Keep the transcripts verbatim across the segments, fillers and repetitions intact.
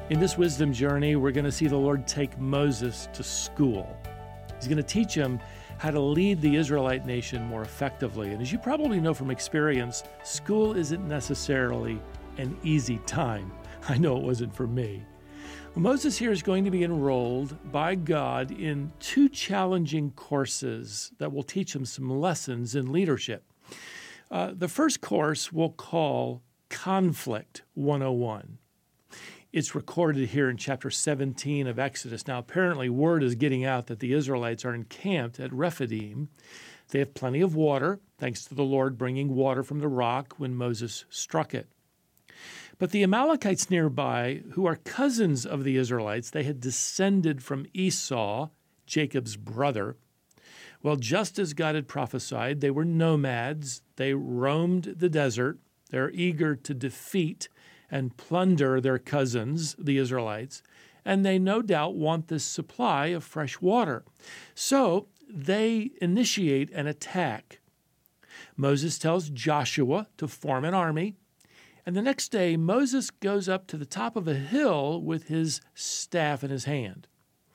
In this wisdom journey, we're going to see the Lord take Moses to school. He's going to teach him how to lead the Israelite nation more effectively. And as you probably know from experience, school isn't necessarily an easy time. I know it wasn't for me. Moses here is going to be enrolled by God in two challenging courses that will teach him some lessons in leadership. Uh, the first course we'll call Conflict one oh one. It's recorded here in chapter seventeen of Exodus. Now, apparently, word is getting out that the Israelites are encamped at Rephidim. They have plenty of water, thanks to the Lord bringing water from the rock when Moses struck it. But the Amalekites nearby, who are cousins of the Israelites, they had descended from Esau, Jacob's brother. Well, just as God had prophesied, they were nomads. They roamed the desert. They're eager to defeat and plunder their cousins, the Israelites, and they no doubt want this supply of fresh water. So they initiate an attack. Moses tells Joshua to form an army, and the next day Moses goes up to the top of a hill with his staff in his hand.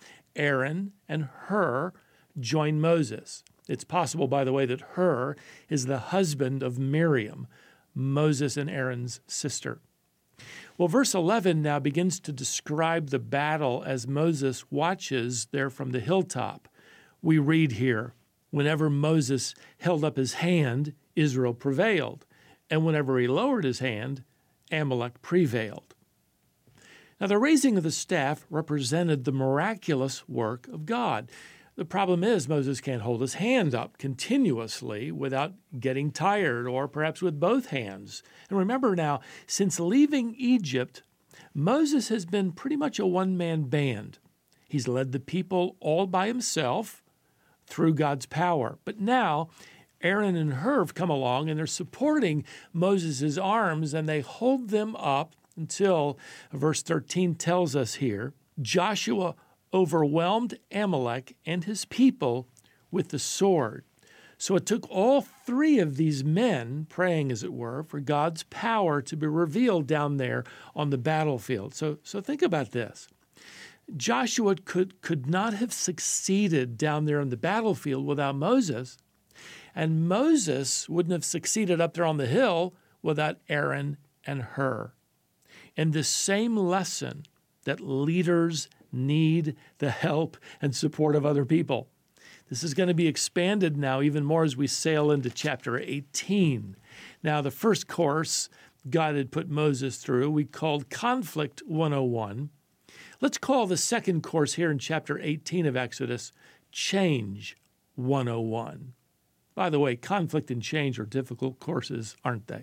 Aaron and Hur join Moses. It's possible, by the way, that Hur is the husband of Miriam, Moses and Aaron's sister. Well, verse eleven now begins to describe the battle as Moses watches there from the hilltop. We read here, whenever Moses held up his hand, Israel prevailed, and whenever he lowered his hand, Amalek prevailed. Now, the raising of the staff represented the miraculous work of God. The problem is Moses can't hold his hand up continuously without getting tired, or perhaps with both hands. And remember now, since leaving Egypt, Moses has been pretty much a one-man band. He's led the people all by himself through God's power. But now, Aaron and Hur have come along, and they're supporting Moses' arms, and they hold them up until, verse thirteen tells us here, Joshua overwhelmed Amalek and his people with the sword. So it took all three of these men, praying as it were, for God's power to be revealed down there on the battlefield. So, so think about this. Joshua could, could not have succeeded down there on the battlefield without Moses, and Moses wouldn't have succeeded up there on the hill without Aaron and Hur. And this same lesson that leaders need the help and support of other people. This is going to be expanded now even more as we sail into chapter eighteen. Now, the first course God had put Moses through, we called Conflict one oh one. Let's call the second course here in chapter eighteen of Exodus Change one oh one. By the way, conflict and change are difficult courses, aren't they?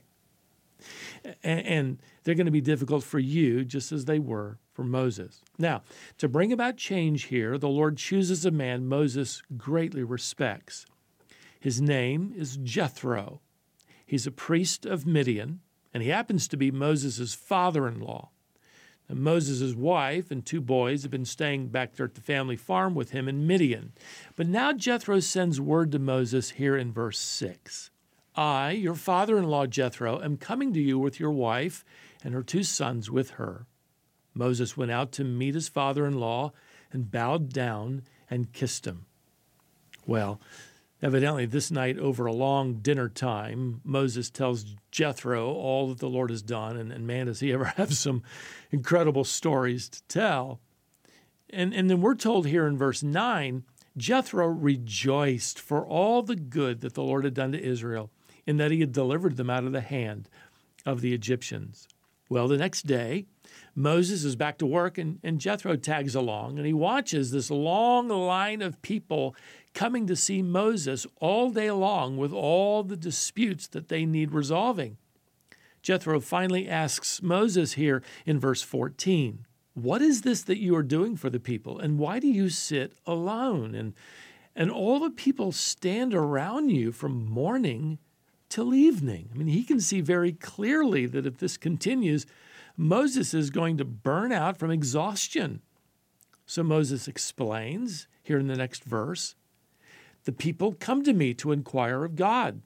And they're going to be difficult for you just as they were for Moses. Now, to bring about change here, the Lord chooses a man Moses greatly respects. His name is Jethro. He's a priest of Midian, and he happens to be Moses' father-in-law. Now, Moses' wife and two boys have been staying back there at the family farm with him in Midian. But now Jethro sends word to Moses here in verse six. I, your father-in-law Jethro, am coming to you with your wife and her two sons with her. Moses went out to meet his father-in-law and bowed down and kissed him. Well, evidently this night over a long dinner time, Moses tells Jethro all that the Lord has done, and, and man, does he ever have some incredible stories to tell. And, and then we're told here in verse nine, Jethro rejoiced for all the good that the Lord had done to Israel, in that he had delivered them out of the hand of the Egyptians. Well, the next day, Moses is back to work, and, and Jethro tags along, and he watches this long line of people coming to see Moses all day long with all the disputes that they need resolving. Jethro finally asks Moses here in verse fourteen, what is this that you are doing for the people, and why do you sit alone? And, and all the people stand around you from morning till evening. I mean, he can see very clearly that if this continues, Moses is going to burn out from exhaustion. So Moses explains here in the next verse, the people come to me to inquire of God.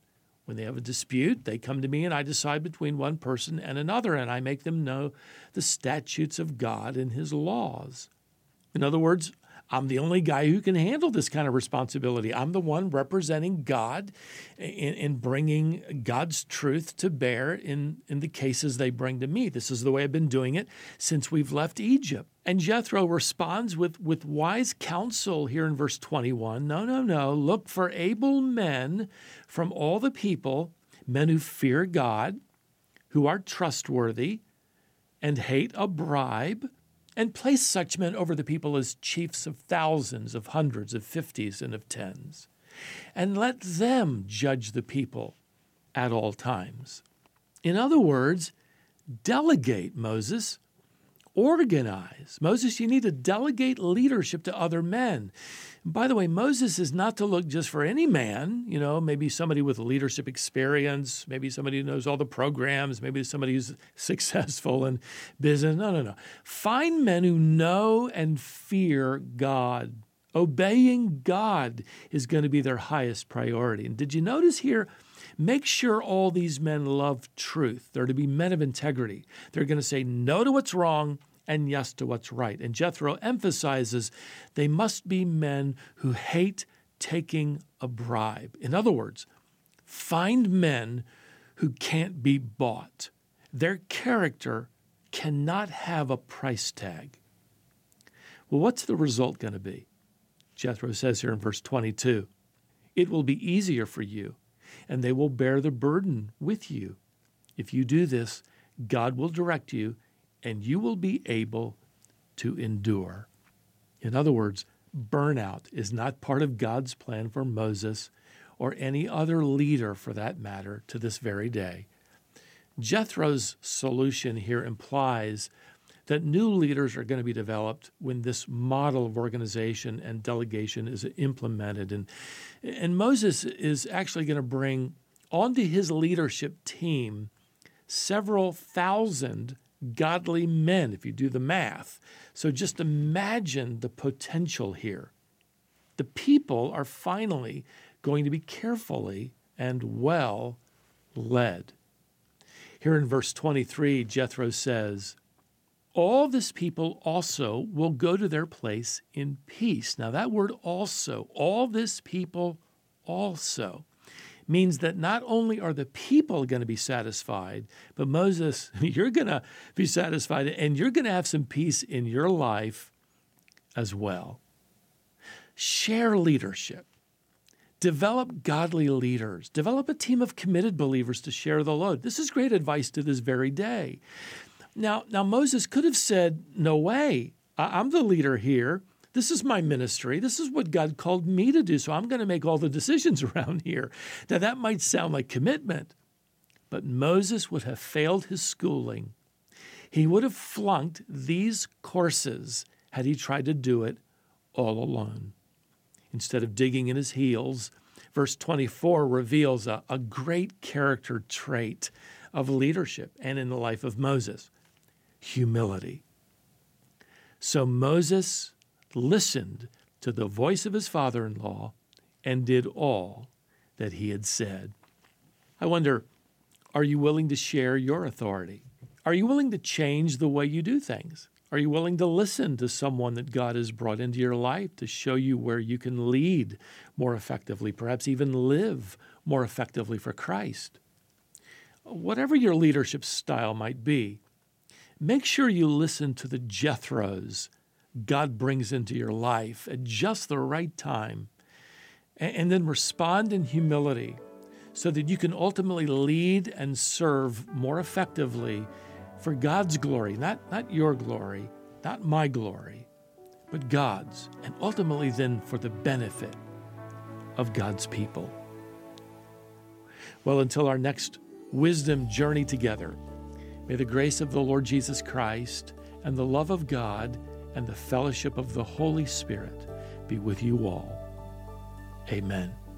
When they have a dispute, they come to me and I decide between one person and another, and I make them know the statutes of God and his laws. In other words, I'm the only guy who can handle this kind of responsibility. I'm the one representing God in, in bringing God's truth to bear in, in the cases they bring to me. This is the way I've been doing it since we've left Egypt. And Jethro responds with, with wise counsel here in verse twenty-one. No, no, no. Look for able men from all the people, men who fear God, who are trustworthy, and hate a bribe, and place such men over the people as chiefs of thousands, of hundreds, of fifties, and of tens. And let them judge the people at all times. In other words, delegate, Moses. Organize. Moses, you need to delegate leadership to other men. By the way, Moses is not to look just for any man, you know, maybe somebody with leadership experience, maybe somebody who knows all the programs, maybe somebody who's successful in business. No, no, no. Find men who know and fear God. Obeying God is going to be their highest priority. And did you notice here? Make sure all these men love truth. They're to be men of integrity. They're going to say no to what's wrong and yes to what's right. And Jethro emphasizes they must be men who hate taking a bribe. In other words, find men who can't be bought. Their character cannot have a price tag. Well, what's the result going to be? Jethro says here in verse twenty-two, it will be easier for you, and they will bear the burden with you. If you do this, God will direct you, and you will be able to endure. In other words, burnout is not part of God's plan for Moses or any other leader for that matter to this very day. Jethro's solution here implies that new leaders are going to be developed when this model of organization and delegation is implemented. And, and Moses is actually going to bring onto his leadership team several thousand godly men, if you do the math. So just imagine the potential here. The people are finally going to be carefully and well led. Here in verse twenty-three, Jethro says, all this people also will go to their place in peace. Now that word also, all this people also, means that not only are the people going to be satisfied, but Moses, you're going to be satisfied and you're going to have some peace in your life as well. Share leadership. Develop godly leaders. Develop a team of committed believers to share the load. This is great advice to this very day. Now, now Moses could have said, no way, I'm the leader here. This is my ministry. This is what God called me to do, so I'm going to make all the decisions around here. Now, that might sound like commitment, but Moses would have failed his schooling. He would have flunked these courses had he tried to do it all alone. Instead of digging in his heels, verse twenty-four reveals a, a great character trait of leadership and in the life of Moses. Humility. So Moses listened to the voice of his father-in-law and did all that he had said. I wonder, are you willing to share your authority? Are you willing to change the way you do things? Are you willing to listen to someone that God has brought into your life to show you where you can lead more effectively, perhaps even live more effectively for Christ? Whatever your leadership style might be, make sure you listen to the Jethros God brings into your life at just the right time, and then respond in humility so that you can ultimately lead and serve more effectively for God's glory, not, not your glory, not my glory, but God's, and ultimately then for the benefit of God's people. Well, until our next wisdom journey together, may the grace of the Lord Jesus Christ and the love of God and the fellowship of the Holy Spirit be with you all. Amen.